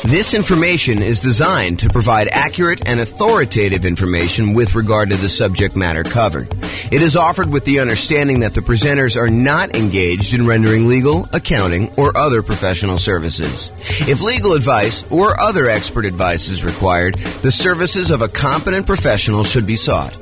This information is designed to provide accurate and authoritative information with regard to the subject matter covered. It is offered with the understanding that the presenters are not engaged in rendering legal, accounting, or other professional services. If legal advice or other expert advice is required, the services of a competent professional should be sought.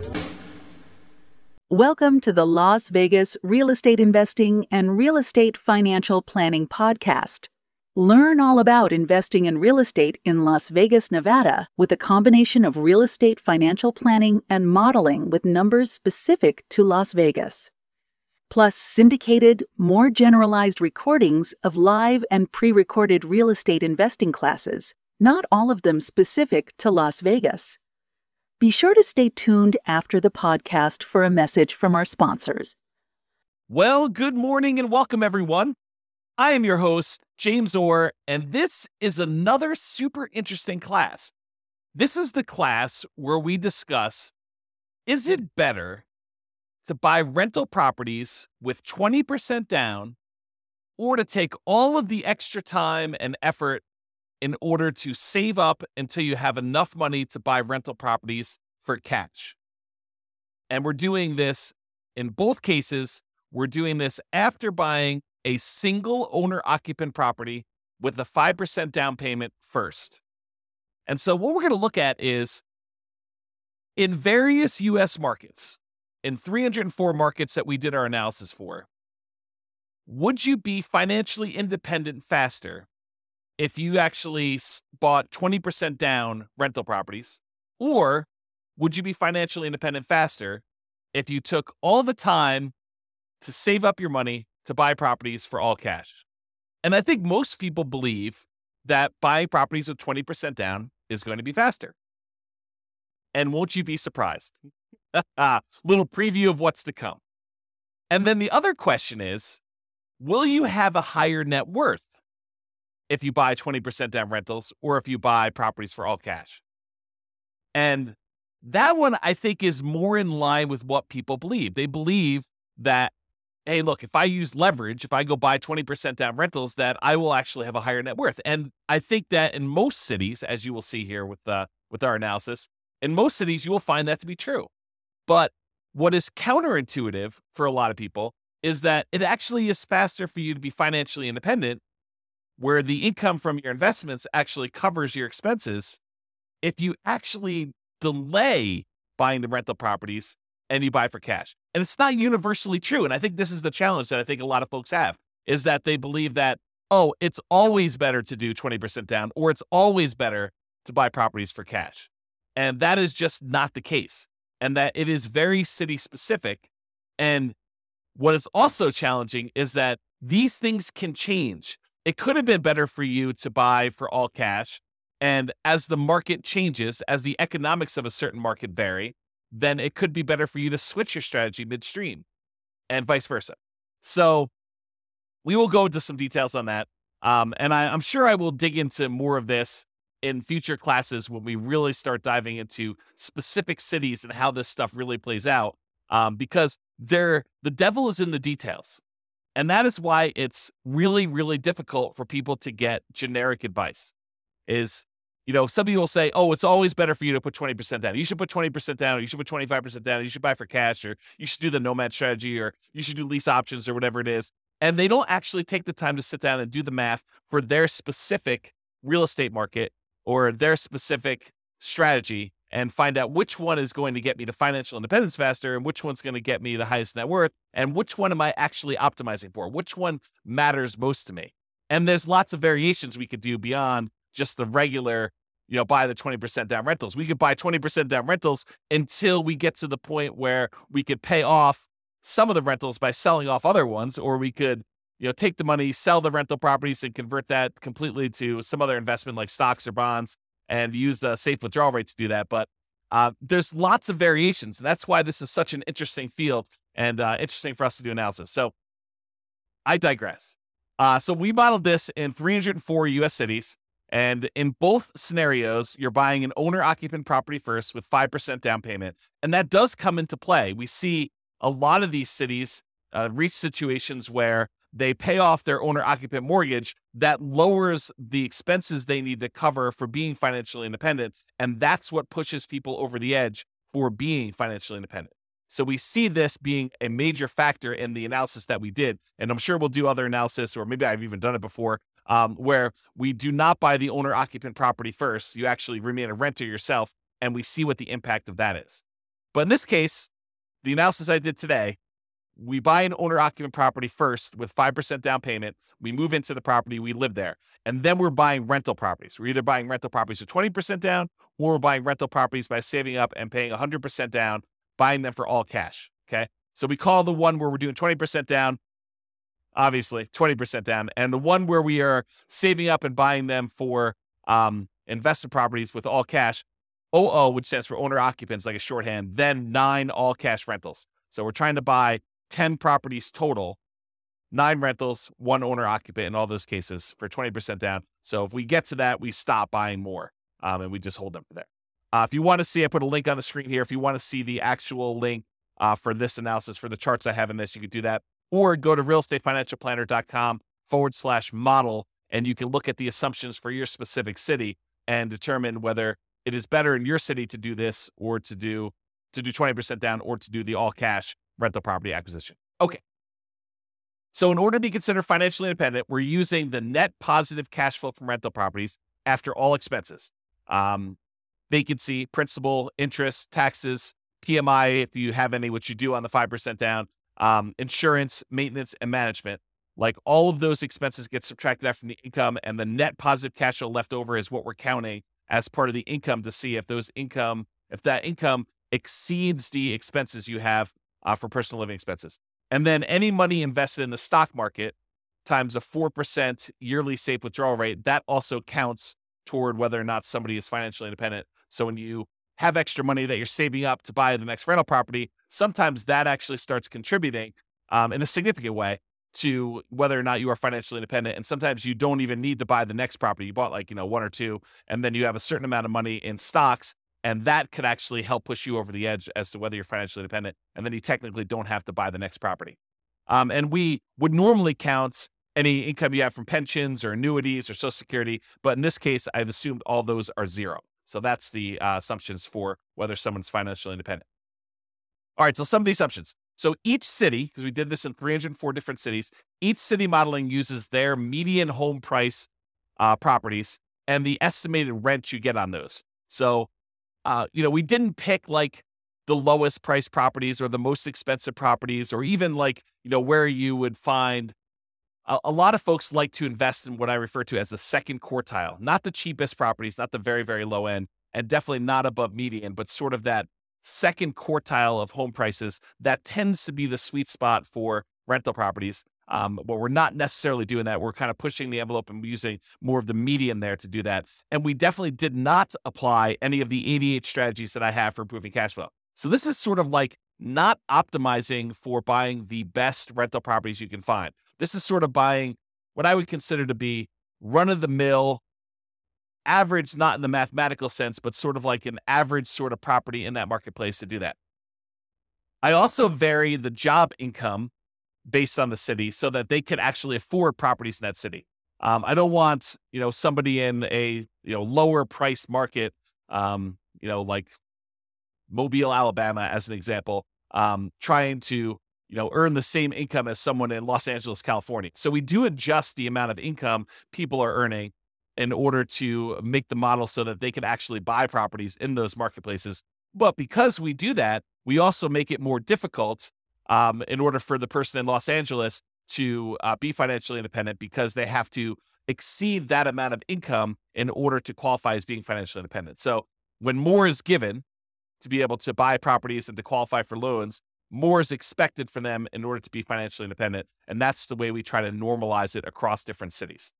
Welcome to the Las Vegas Real Estate Investing and Real Estate Financial Planning Podcast. Learn all about investing in real estate in Las Vegas, Nevada, with a combination of real estate financial planning and modeling with numbers specific to Las Vegas. Plus syndicated, more generalized recordings of live and pre-recorded real estate investing classes, not all of them specific to Las Vegas. Be sure to stay tuned after the podcast for a message from our sponsors. Well, good morning and welcome, everyone. I am your host, James Orr, and this is another super interesting class. This is the class where we discuss, is it better to buy rental properties with 20% down or to take all of the extra time and effort in order to save up until you have enough money to buy rental properties for cash? And we're doing this in both cases. We're doing this after buying a single owner-occupant property with a 5% down payment first. And so what we're going to look at is, in various U.S. markets, in 304 markets that we did our analysis for, would you be financially independent faster if you actually bought 20% down rental properties? Or would you be financially independent faster if you took all the time to save up your money to buy properties for all cash? And I think most people believe that buying properties with 20% down is going to be faster. And won't you be surprised? Little preview of what's to come. And then the other question is, will you have a higher net worth if you buy 20% down rentals or if you buy properties for all cash? And that one, I think, is more in line with what people believe. They believe that, hey, look, if I use leverage, if I go buy 20% down rentals, that I will actually have a higher net worth. And I think that in most cities, as you will see here with our analysis, in most cities, you will find that to be true. But what is counterintuitive for a lot of people is that it actually is faster for you to be financially independent, where the income from your investments actually covers your expenses, if you actually delay buying the rental properties and you buy for cash. And it's not universally true. And I think this is the challenge that I think a lot of folks have, is that they believe that, oh, it's always better to do 20% down, or it's always better to buy properties for cash. And that is just not the case. And that it is very city specific. And what is also challenging is that these things can change. It could have been better for you to buy for all cash. And as the market changes, as the economics of a certain market vary, then it could be better for you to switch your strategy midstream and vice versa. So we will go into some details on that. And I'm sure I will dig into more of this in future classes when we really start diving into specific cities and how this stuff really plays out, because the devil is in the details. And that is why it's really, really difficult for people to get generic advice. Some people will say, oh, it's always better for you to put 20% down. You should put 20% down, or you should put 25% down, or you should buy for cash, or you should do the nomad strategy, or you should do lease options, or whatever it is. And they don't actually take the time to sit down and do the math for their specific real estate market or their specific strategy and find out which one is going to get me to financial independence faster and which one's going to get me the highest net worth and which one am I actually optimizing for, which one matters most to me. And there's lots of variations we could do beyond just the regular, buy the 20% down rentals. We could buy 20% down rentals until we get to the point where we could pay off some of the rentals by selling off other ones, or we could, take the money, sell the rental properties and convert that completely to some other investment like stocks or bonds and use the safe withdrawal rates to do that. But there's lots of variations. And that's why this is such an interesting field and interesting for us to do analysis. So I digress. So we modeled this in 304 U.S. cities. And in both scenarios, you're buying an owner-occupant property first with 5% down payment. And that does come into play. We see a lot of these cities reach situations where they pay off their owner-occupant mortgage, that lowers the expenses they need to cover for being financially independent, and that's what pushes people over the edge for being financially independent. So we see this being a major factor in the analysis that we did, and I'm sure we'll do other analysis, or maybe I've even done it before, where we do not buy the owner-occupant property first. You actually remain a renter yourself, and we see what the impact of that is. But in this case, the analysis I did today, we buy an owner-occupant property first with 5% down payment. We move into the property, we live there. And then we're buying rental properties. We're either buying rental properties with 20% down, or we're buying rental properties by saving up and paying 100% down, buying them for all cash, okay? So we call the one where we're doing 20% down, obviously, 20% down. And the one where we are saving up and buying them for investment properties with all cash, OO, which stands for owner-occupants, like a shorthand, then 9 all-cash rentals. So we're trying to buy 10 properties total, 9 rentals, 1 owner-occupant in all those cases for 20% down. So if we get to that, we stop buying more, and we just hold them for there. If you want to see, I put a link on the screen here. If you want to see the actual link for this analysis, for the charts I have in this, you can do that. Or go to realestatefinancialplanner.com/model, and you can look at the assumptions for your specific city and determine whether it is better in your city to do this, or to do 20% down, or to do the all-cash rental property acquisition. Okay. So in order to be considered financially independent, we're using the net positive cash flow from rental properties after all expenses. Vacancy, principal, interest, taxes, PMI, if you have any, which you do on the 5% down, insurance, maintenance, and management. Like, all of those expenses get subtracted out from the income, and the net positive cash flow left over is what we're counting as part of the income to see if that income exceeds the expenses you have for personal living expenses. And then any money invested in the stock market times a 4% yearly safe withdrawal rate, that also counts toward whether or not somebody is financially independent. So when you have extra money that you're saving up to buy the next rental property, sometimes that actually starts contributing in a significant way to whether or not you are financially independent. And sometimes you don't even need to buy the next property. You bought 1 or 2, and then you have a certain amount of money in stocks, and that could actually help push you over the edge as to whether you're financially independent. And then you technically don't have to buy the next property. And we would normally count any income you have from pensions or annuities or Social Security, but in this case, I've assumed all those are 0. So that's the assumptions for whether someone's financially independent. All right, so some of the assumptions. So each city, because we did this in 304 different cities, each city modeling uses their median home price properties and the estimated rent you get on those. So, we didn't pick the lowest price properties or the most expensive properties, or even where you would find a lot of folks like to invest in what I refer to as the second quartile, not the cheapest properties, not the very, very low end, and definitely not above median, but sort of that second quartile of home prices. That tends to be the sweet spot for rental properties. But we're not necessarily doing that. We're kind of pushing the envelope and using more of the median there to do that. And we definitely did not apply any of the 88 strategies that I have for improving cash flow. So this is sort of not optimizing for buying the best rental properties you can find. This is sort of buying what I would consider to be run-of-the-mill, average, not in the mathematical sense, but sort of like an average sort of property in that marketplace to do that. I also vary the job income based on the city so that they could actually afford properties in that city. I don't want, somebody in a, lower price market, like Mobile, Alabama, as an example, trying to, earn the same income as someone in Los Angeles, California. So we do adjust the amount of income people are earning in order to make the model so that they can actually buy properties in those marketplaces. But because we do that, we also make it more difficult in order for the person in Los Angeles to be financially independent, because they have to exceed that amount of income in order to qualify as being financially independent. So when more is given to be able to buy properties and to qualify for loans, more is expected from them in order to be financially independent. And that's the way we try to normalize it across different cities.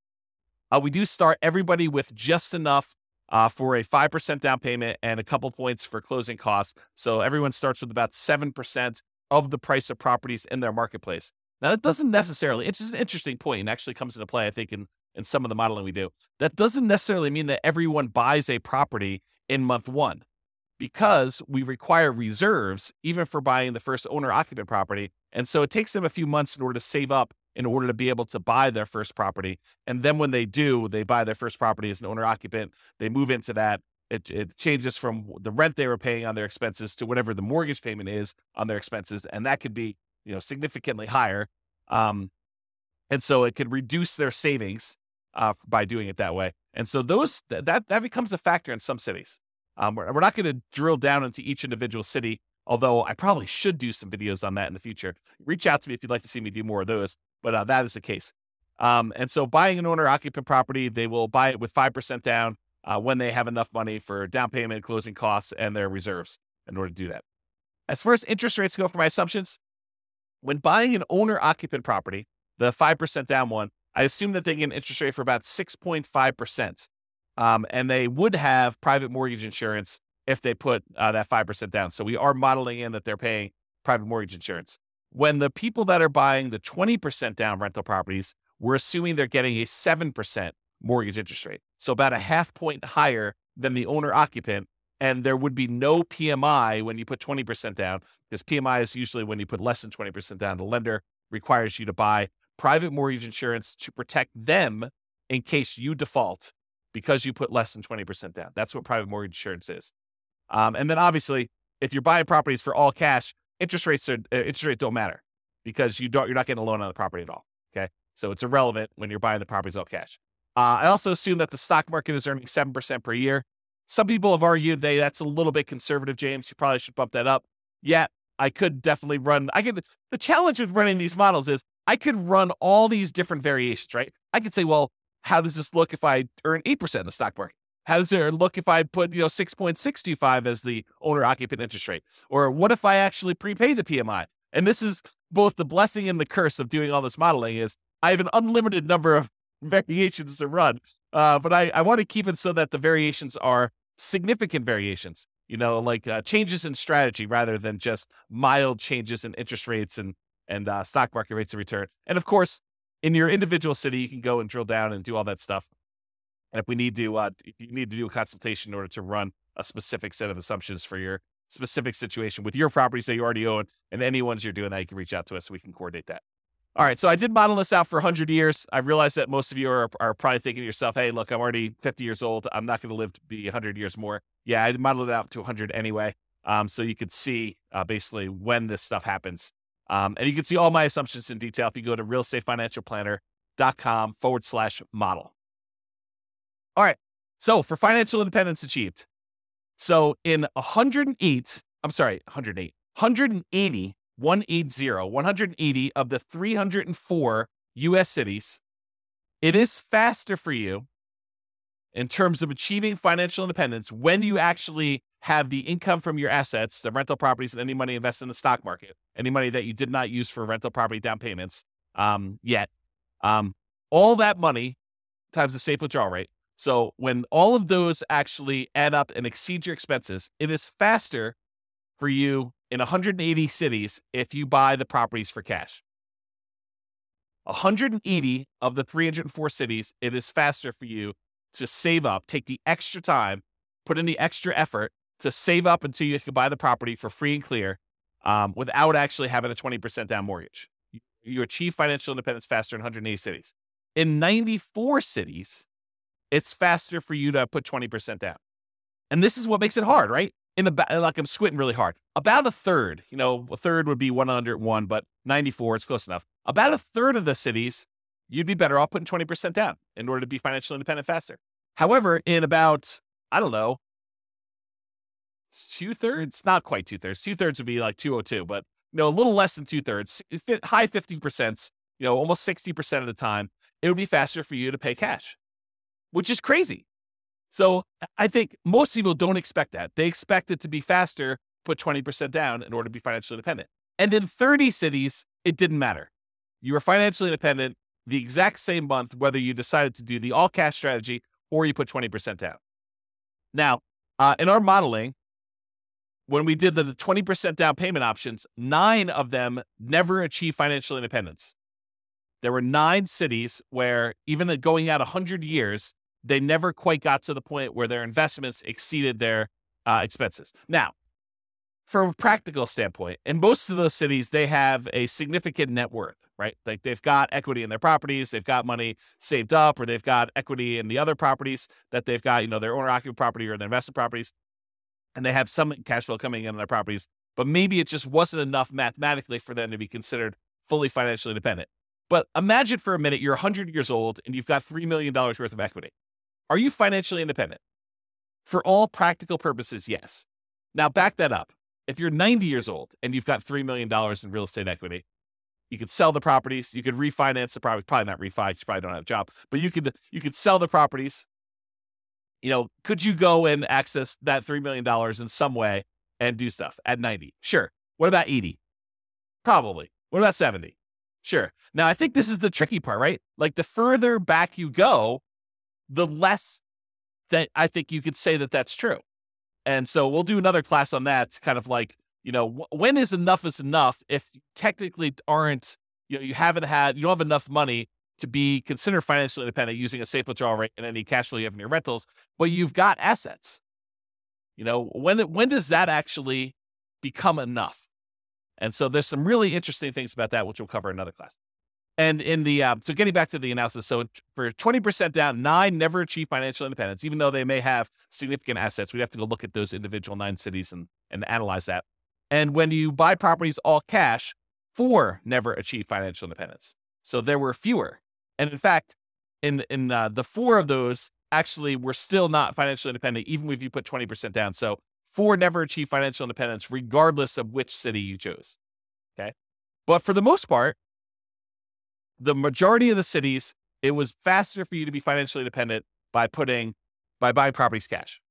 We do start everybody with just enough for a 5% down payment and a couple points for closing costs. So everyone starts with about 7% of the price of properties in their marketplace. Now, that doesn't necessarily, it's just an interesting point and actually comes into play, I think, in some of the modeling we do. That doesn't necessarily mean that everyone buys a property in month 1, because we require reserves even for buying the first owner-occupant property. And so it takes them a few months in order to save up in order to be able to buy their first property. And then when they do, they buy their first property as an owner occupant. They move into that. It changes from the rent they were paying on their expenses to whatever the mortgage payment is on their expenses. And that could be, significantly higher. And so it could reduce their savings by doing it that way. And so that becomes a factor in some cities. We're not going to drill down into each individual city, although I probably should do some videos on that in the future. Reach out to me if you'd like to see me do more of those, but that is the case. And so buying an owner-occupant property, they will buy it with 5% down when they have enough money for down payment, closing costs, and their reserves in order to do that. As far as interest rates go for my assumptions, when buying an owner-occupant property, the 5% down one, I assume that they get an interest rate for about 6.5%. And they would have private mortgage insurance if they put that 5% down. So we are modeling in that they're paying private mortgage insurance. When the people that are buying the 20% down rental properties, we're assuming they're getting a 7% mortgage interest rate. So about a half point higher than the owner occupant. And there would be no PMI when you put 20% down, because PMI is usually when you put less than 20% down. The lender requires you to buy private mortgage insurance to protect them in case you default because you put less than 20% down. That's what private mortgage insurance is. And then obviously, if you're buying properties for all cash, interest rates don't matter because you're not getting a loan on the property at all. Okay, so it's irrelevant when you're buying the properties all cash. I also assume that the stock market is earning 7% per year. Some people have argued that's a little bit conservative, James. You probably should bump that up. Yeah, I could definitely run. The challenge with running these models is I could run all these different variations, right? I could say, well, how does this look if I earn 8% in the stock market? How does it look if I put 6.625 as the owner occupant interest rate? Or what if I actually prepay the PMI? And this is both the blessing and the curse of doing all this modeling is I have an unlimited number of variations to run. But I want to keep it so that the variations are significant variations, like changes in strategy rather than just mild changes in interest rates and stock market rates of return. And of course, in your individual city, you can go and drill down and do all that stuff. And if you need to do a consultation in order to run a specific set of assumptions for your specific situation with your properties that you already own and any ones you're doing that, you can reach out to us so we can coordinate that. All right, so I did model this out for 100 years. I realize that most of you are probably thinking to yourself, hey, look, I'm already 50 years old. I'm not going to live to be 100 years more. Yeah, I modeled it out to 100 anyway, so you could see basically when this stuff happens. And you can see all my assumptions in detail if you go to realestatefinancialplanner.com/model. All right, so for financial independence achieved. So in 180 of the 304 U.S. cities, it is faster for you in terms of achieving financial independence when you actually have the income from your assets, the rental properties, and any money invested in the stock market, any money that you did not use for rental property down payments yet. All that money times the safe withdrawal rate. So when all of those actually add up and exceed your expenses, it is faster for you in 180 cities if you buy the properties for cash. 180 of the 304 cities, it is faster for you to save up, take the extra time, put in the extra effort to save up until you can buy the property for free and clear without actually having a 20% down mortgage. You achieve financial independence faster in 180 cities. In 94 cities, it's faster for you to put 20% down. And this is what makes it hard, right? Like I'm squinting really hard. About a third, a third would be 101, but 94, it's close enough. About a third of the cities, you'd be better off putting 20% down in order to be financially independent faster. However, in about, two-thirds, not quite two-thirds. Two-thirds would be like 202, but a little less than two-thirds, high 50%, almost 60% of the time, it would be faster for you to pay cash, which is crazy. So I think most people don't expect that. They expect it to be faster, put 20% down in order to be financially independent. And in 30 cities, it didn't matter. You were financially independent the exact same month, whether you decided to do the all cash strategy or you put 20% down. Now, in our modeling, when we did the 20% down payment options, 9 of them never achieved financial independence. There were 9 cities where even going out 100 years, they never quite got to the point where their investments exceeded their expenses. Now, from a practical standpoint, in most of those cities, they have a significant net worth, right? Like they've got equity in their properties, they've got money saved up, or they've got equity in the other properties that they've got, their owner-occupied property or their investment properties, and they have some cash flow coming in on their properties, but maybe it just wasn't enough mathematically for them to be considered fully financially independent. But imagine for a minute, you're 100 years old and you've got $3 million worth of equity. Are you financially independent? For all practical purposes, yes. Now back that up. If you're 90 years old and you've got $3 million in real estate equity, you could sell the properties, you could refinance the property, probably not refi, you probably don't have a job, but you could sell the properties. Could you go and access that $3 million in some way and do stuff at 90? Sure. What about 80? Probably. What about 70? Sure. Now, I think this is the tricky part, right? Like the further back you go, the less that I think you could say that that's true. And so we'll do another class on that. It's kind of like, when is enough if you technically aren't, you don't have enough money to be considered financially independent using a safe withdrawal rate and any cash flow you have in your rentals, but you've got assets. When does that actually become enough? And so there's some really interesting things about that, which we'll cover in another class. And in the so getting back to the analysis, so for 20% down, 9 never achieve financial independence, even though they may have significant assets. We'd have to go look at those individual 9 cities and analyze that. And when you buy properties all cash, 4 never achieve financial independence. So there were fewer. And in fact, in the 4 of those actually were still not financially independent, even if you put 20% down. So 4 never achieve financial independence, regardless of which city you chose. Okay. But for the most part, the majority of the cities, it was faster for you to be financially independent by buying properties cash.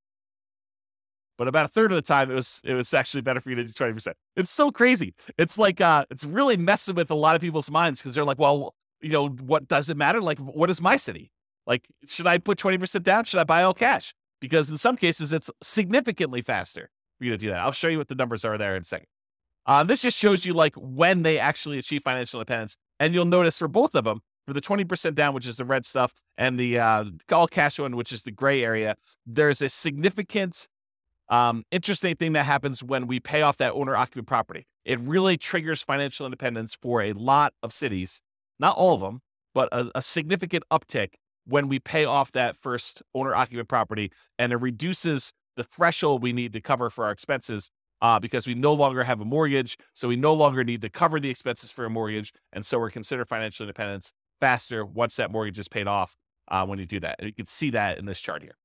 But about a third of the time, it was actually better for you to do 20%. It's so crazy. It's like, it's really messing with a lot of people's minds because they're like, well, what does it matter? Like, what is my city? Like, should I put 20% down? Should I buy all cash? Because in some cases, it's significantly faster for you to do that. I'll show you what the numbers are there in a second. This just shows you like when they actually achieve financial independence. And you'll notice for both of them, for the 20% down, which is the red stuff, and the all cash one, which is the gray area, there's a significant interesting thing that happens when we pay off that owner-occupied property. It really triggers financial independence for a lot of cities, not all of them, but a significant uptick when we pay off that first owner-occupied property, and it reduces the threshold we need to cover for our expenses because we no longer have a mortgage, so we no longer need to cover the expenses for a mortgage, and so we're considered financial independence faster once that mortgage is paid off when you do that. And you can see that in this chart here.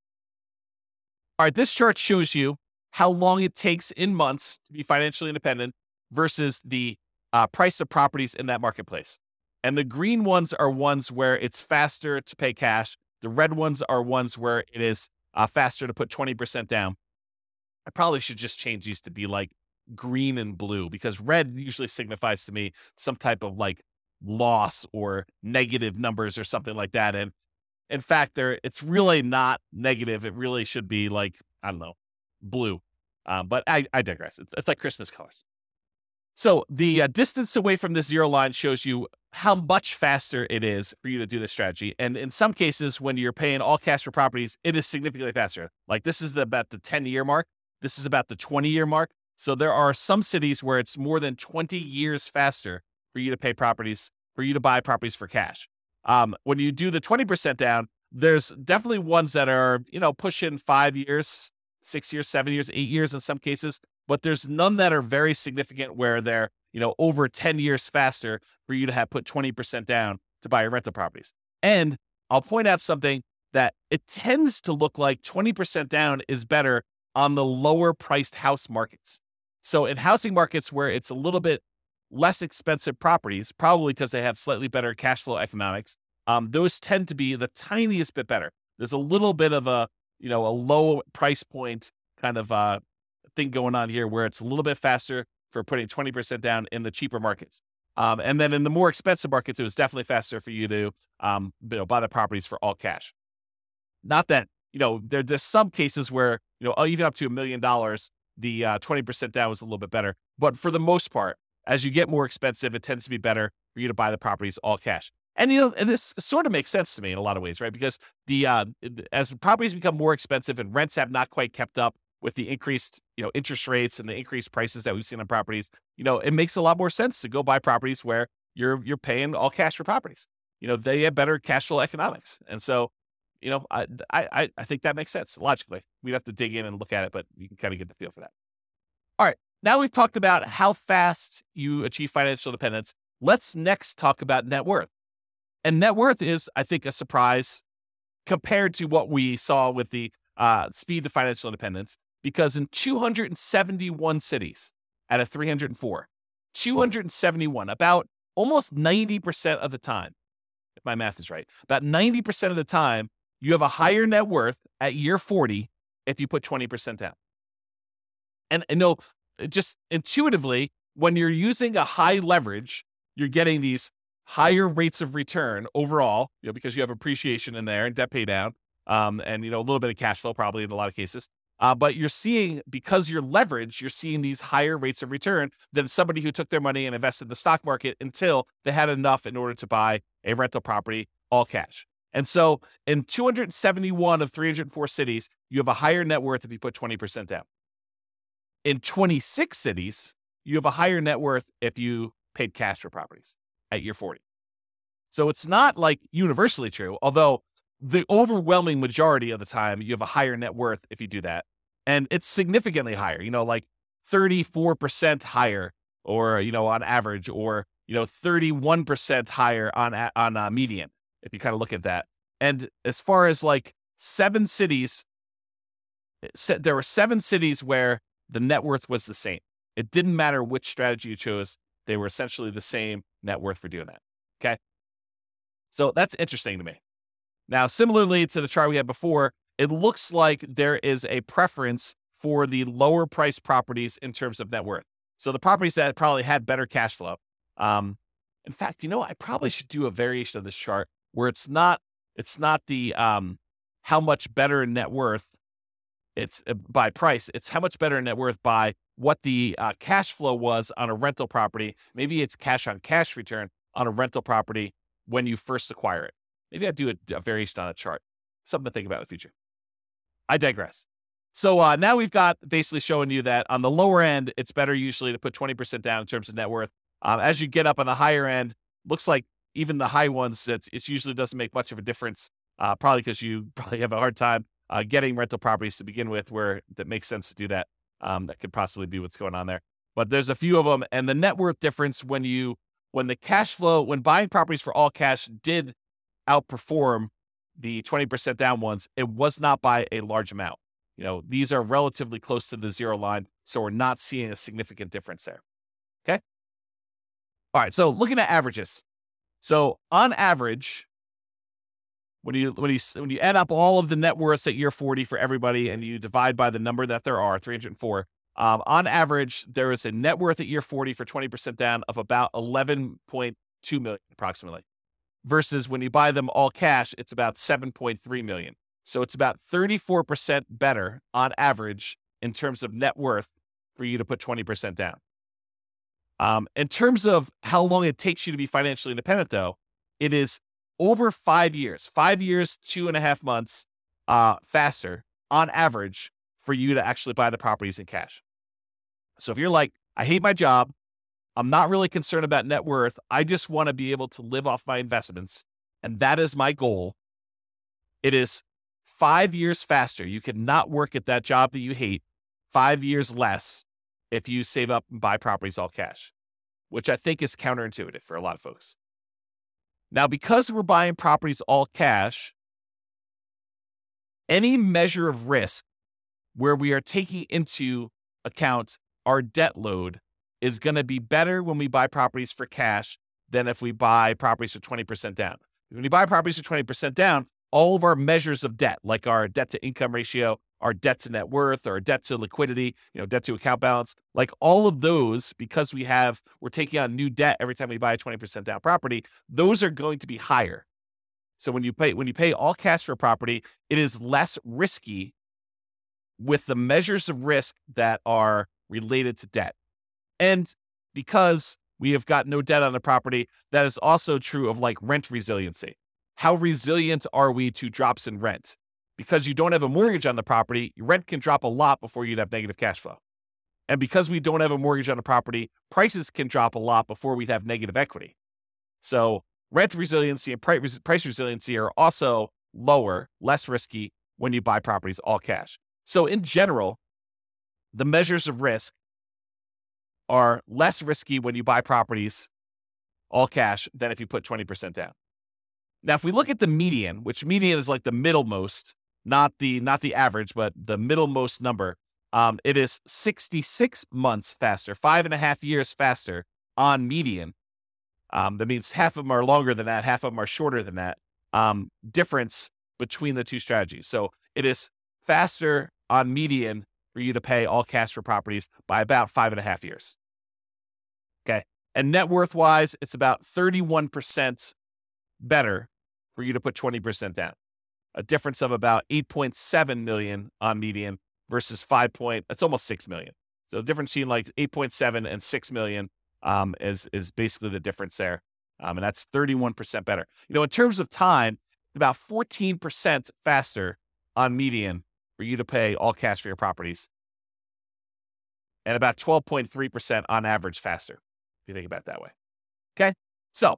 All right, this chart shows you how long it takes in months to be financially independent versus the price of properties in that marketplace. And the green ones are ones where it's faster to pay cash. The red ones are ones where it is faster to put 20% down. I probably should just change these to be like green and blue because red usually signifies to me some type of like loss or negative numbers or something like that. And in fact, it's really not negative. It really should be like, I don't know, blue. But I digress. It's like Christmas colors. So the distance away from this zero line shows you how much faster it is for you to do this strategy. And in some cases, when you're paying all cash for properties, it is significantly faster. Like this is about the 10-year mark. This is about the 20-year mark. So there are some cities where it's more than 20 years faster for you to pay properties, for you to buy properties for cash. When you do the 20% down, there's definitely ones that are, pushing 5 years, 6 years, 7 years, 8 years in some cases, but there's none that are very significant where they're, over 10 years faster for you to have put 20% down to buy your rental properties. And I'll point out something that it tends to look like 20% down is better on the lower priced house markets. So in housing markets where it's a little bit less expensive properties, probably because they have slightly better cash flow economics, those tend to be the tiniest bit better. There's a little bit of a low price point kind of thing going on here where it's a little bit faster for putting 20% down in the cheaper markets. And then in the more expensive markets, it was definitely faster for you to buy the properties for all cash. Not that, there's some cases where, even up to $1 million, the 20% down was a little bit better. But for the most part, as you get more expensive, it tends to be better for you to buy the properties all cash. And, and this sort of makes sense to me in a lot of ways, right? Because as properties become more expensive and rents have not quite kept up with the increased, interest rates and the increased prices that we've seen on properties, it makes a lot more sense to go buy properties where you're paying all cash for properties. They have better cash flow economics. And so, I think that makes sense logically. We'd have to dig in and look at it, but you can kind of get the feel for that. All right. Now we've talked about how fast you achieve financial independence. Let's next talk about net worth. And net worth is, I think, a surprise compared to what we saw with the speed to financial independence, because in 271 cities out of 304, 271, about almost 90% of the time, if my math is right, about 90% of the time, you have a higher net worth at year 40 if you put 20% down. And just intuitively, when you're using a high leverage, you're getting these higher rates of return overall, because you have appreciation in there and debt pay down, and a little bit of cash flow probably in a lot of cases. But you're seeing, because you're leveraged, you're seeing these higher rates of return than somebody who took their money and invested in the stock market until they had enough in order to buy a rental property all cash. And so in 271 of 304 cities, you have a higher net worth if you put 20% down. In 26 cities, you have a higher net worth if you paid cash for properties at year 40. So it's not like universally true, although the overwhelming majority of the time, you have a higher net worth if you do that. And it's significantly higher, like 34% higher, or, on average, or, 31% higher on median, if you kind of look at that. And as far as like 7 cities, there were 7 cities where the net worth was the same. It didn't matter which strategy you chose. They were essentially the same net worth for doing that. Okay. So that's interesting to me. Now, similarly to the chart we had before, it looks like there is a preference for the lower priced properties in terms of net worth. So the properties that probably had better cash flow. In fact, I probably should do a variation of this chart where it's not the how much better net worth it's by price. It's how much better net worth by what the cash flow was on a rental property. Maybe it's cash on cash return on a rental property when you first acquire it. Maybe I'd do a variation on a chart. Something to think about in the future. I digress. So now we've got basically showing you that on the lower end, it's better usually to put 20% down in terms of net worth. As you get up on the higher end, looks like even the high ones, it usually doesn't make much of a difference, probably because you probably have a hard time getting rental properties to begin with where that makes sense to do that. That could possibly be what's going on there. But there's a few of them. And the net worth difference when the cash flow, when buying properties for all cash did outperform the 20% down ones, it was not by a large amount. These are relatively close to the zero line, so we're not seeing a significant difference there. Okay. All right. So looking at averages. So on average, when you add up all of the net worths at year 40 for everybody and you divide by the number that there are, 304, on average, there is a net worth at year 40 for 20% down of about 11.2 million approximately. Versus when you buy them all cash, it's about 7.3 million. So it's about 34% better on average in terms of net worth for you to put 20% down. In terms of how long it takes you to be financially independent, though, it is over 5 years, 2.5 months faster on average for you to actually buy the properties in cash. So if you're like, I hate my job, I'm not really concerned about net worth, I just want to be able to live off my investments, and that is my goal, it is 5 years faster. You could not work at that job that you hate 5 years less if you save up and buy properties all cash, which I think is counterintuitive for a lot of folks. Now, because we're buying properties all cash, any measure of risk where we are taking into account our debt load is going to be better when we buy properties for cash than if we buy properties for 20% down. When you buy properties for 20% down, all of our measures of debt, like our debt to income ratio, our debt to net worth, or debt to liquidity, debt to account balance, like all of those, because we're taking on new debt every time we buy a 20% down property, those are going to be higher. So when you pay all cash for a property, it is less risky with the measures of risk that are related to debt. And because we have got no debt on the property, that is also true of like rent resiliency. How resilient are we to drops in rent? because you don't have a mortgage on the property, your rent can drop a lot before you'd have negative cash flow. And because we don't have a mortgage on the property, prices can drop a lot before we'd have negative equity. So rent resiliency and price resiliency are also lower, less risky when you buy properties all cash. So in general, the measures of risk are less risky when you buy properties all cash than if you put 20% down. Now, if we look at the median, which median is like the middlemost, not the average, but the middlemost number, it is 66 months faster, 5.5 years faster on median. That means half of them are longer than that, half of them are shorter than that. Difference between the two strategies. So it is faster on median for you to pay all cash for properties by about 5.5 years. Okay. And net worth wise, it's about 31% better for you to put 20% down. A difference of about 8.7 million on median versus it's almost 6 million. So the difference between like 8.7 and 6 million is basically the difference there. And that's 31% better. In terms of time, about 14% faster on median for you to pay all cash for your properties. And about 12.3% on average faster, if you think about it that way. Okay. So,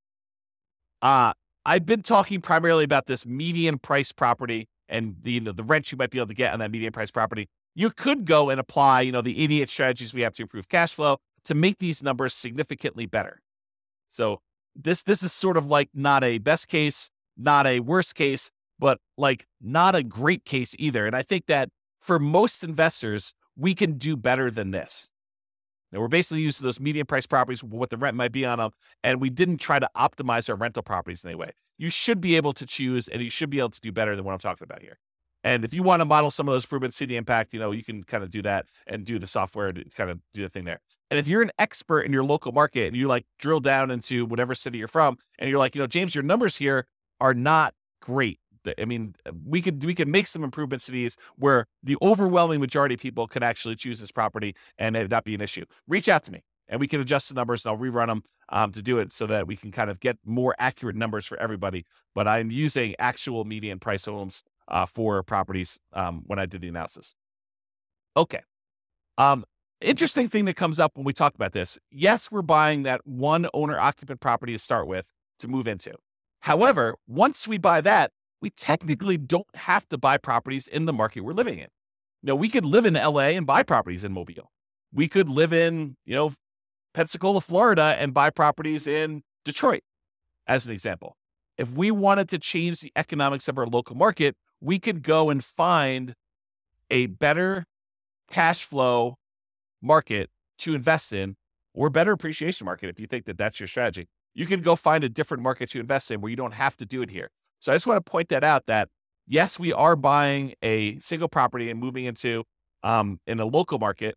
I've been talking primarily about this median price property and the rent you might be able to get on that median price property. You could go and apply, the 88 strategies we have to improve cash flow to make these numbers significantly better. So this is sort of like not a best case, not a worst case, but like not a great case either. And I think that for most investors, we can do better than this. Now, we're basically using those median price properties, what the rent might be on them, and we didn't try to optimize our rental properties in any way. You should be able to choose, and you should be able to do better than what I'm talking about here. And if you want to model some of those improvements, see the impact, you can kind of do that and do the software to kind of do the thing there. And if you're an expert in your local market and you like drill down into whatever city you're from, and you're like, James, your numbers here are not great. I mean, we could make some improvements to these where the overwhelming majority of people could actually choose this property and it not be an issue. Reach out to me and we can adjust the numbers and I'll rerun them to do it so that we can kind of get more accurate numbers for everybody. But I'm using actual median price homes for properties when I did the analysis. Okay. Interesting thing that comes up when we talk about this. Yes, we're buying that one owner occupant property to start with to move into. However, once we buy that, we technically don't have to buy properties in the market we're living in. We could live in LA and buy properties in Mobile. We could live in, Pensacola, Florida and buy properties in Detroit, as an example. If we wanted to change the economics of our local market, we could go and find a better cash flow market to invest in or better appreciation market if you think that that's your strategy. You can go find a different market to invest in where you don't have to do it here. So I just want to point that out that, yes, we are buying a single property and moving into in a local market.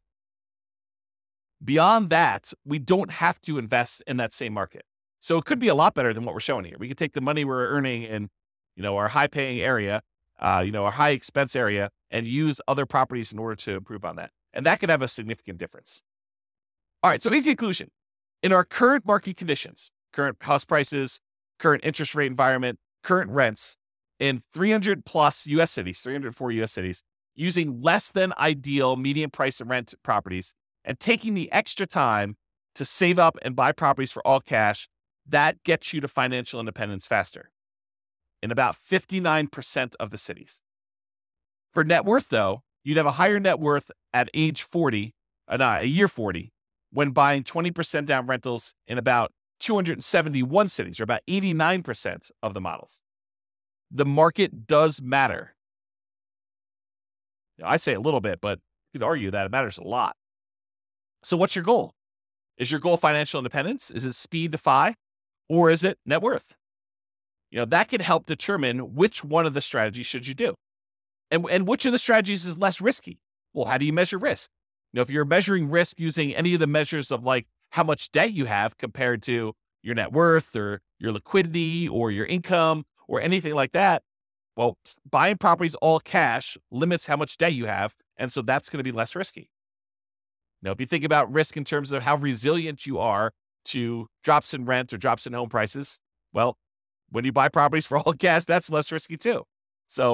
Beyond that, we don't have to invest in that same market. So it could be a lot better than what we're showing here. We could take the money we're earning in, our high-paying area, our high-expense area, and use other properties in order to improve on that. And that could have a significant difference. All right, so easy conclusion. In our current market conditions, current house prices, current interest rate environment, current rents in 300 plus U.S. cities, 304 U.S. cities, using less than ideal median price and rent properties and taking the extra time to save up and buy properties for all cash, that gets you to financial independence faster in about 59% of the cities. For net worth, though, you'd have a higher net worth at age 40, year 40, when buying 20% down rentals in about 271 cities, or about 89% of the models. The market does matter. I say a little bit, but you could argue that it matters a lot. So what's your goal? Is your goal financial independence? Is it speed to FI? Or is it net worth? That can help determine which one of the strategies should you do. And which of the strategies is less risky? Well, how do you measure risk? If you're measuring risk using any of the measures of like how much debt you have compared to your net worth or your liquidity or your income or anything like that, well, buying properties all cash limits how much debt you have. And so that's going to be less risky. Now, if you think about risk in terms of how resilient you are to drops in rent or drops in home prices, well, when you buy properties for all cash, that's less risky too. So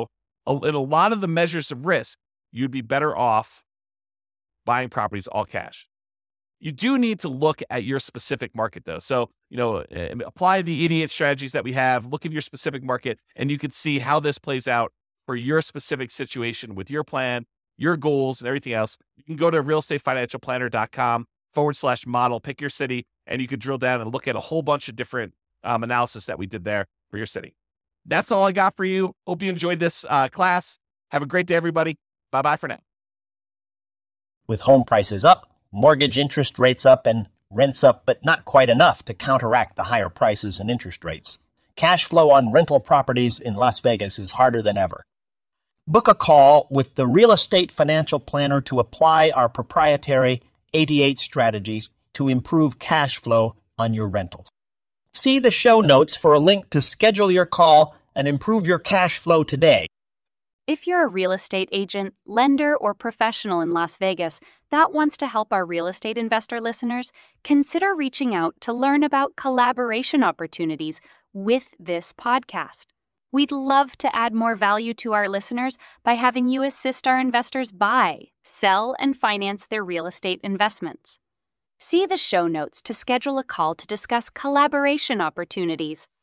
in a lot of the measures of risk, you'd be better off buying properties all cash. You do need to look at your specific market, though. So, apply the 88 strategies that we have, look at your specific market, and you can see how this plays out for your specific situation with your plan, your goals, and everything else. You can go to realestatefinancialplanner.com/model, pick your city, and you can drill down and look at a whole bunch of different analysis that we did there for your city. That's all I got for you. Hope you enjoyed this class. Have a great day, everybody. Bye-bye for now. With home prices up, mortgage interest rates up, and rents up, but not quite enough to counteract the higher prices and interest rates, cash flow on rental properties in Las Vegas is harder than ever. Book a call with the Real Estate Financial Planner to apply our proprietary 88 strategies to improve cash flow on your rentals. See the show notes for a link to schedule your call and improve your cash flow today. If you're a real estate agent, lender, or professional in Las Vegas that wants to help our real estate investor listeners, consider reaching out to learn about collaboration opportunities with this podcast. We'd love to add more value to our listeners by having you assist our investors buy, sell, and finance their real estate investments. See the show notes to schedule a call to discuss collaboration opportunities.